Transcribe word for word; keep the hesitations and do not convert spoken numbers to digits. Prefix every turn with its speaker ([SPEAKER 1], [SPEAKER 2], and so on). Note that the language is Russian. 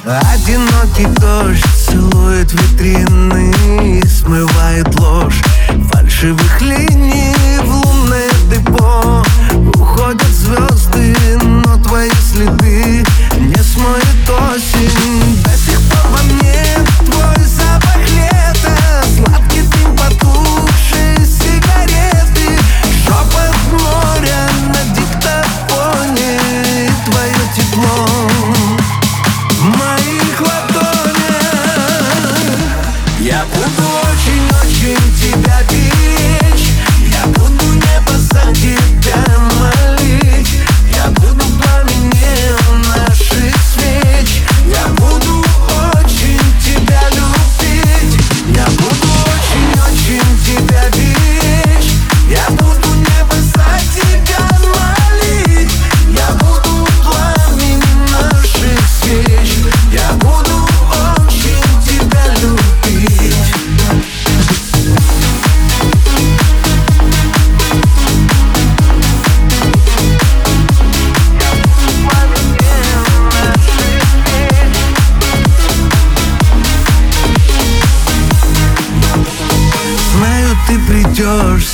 [SPEAKER 1] Одинокий дождь целует витрины, смывает ложь фальшивых линий в лунное депо. Уходят звезды, но твои следы не смоет осень. До сих пор во мне твой запах лета, сладкий дым потухшей сигареты, шепот моря на диктофоне и твое тепло в моих ладонях. Я буду очень-очень тебя беречь, я буду небо за тебя молить, я буду пламенем наших свеч, я буду очень тебя любить, я буду очень-очень тебя беречь, я буду небо за тебя молить, я буду пламенем наших свеч, я буду очень тебя любить. Знаю, ты придешь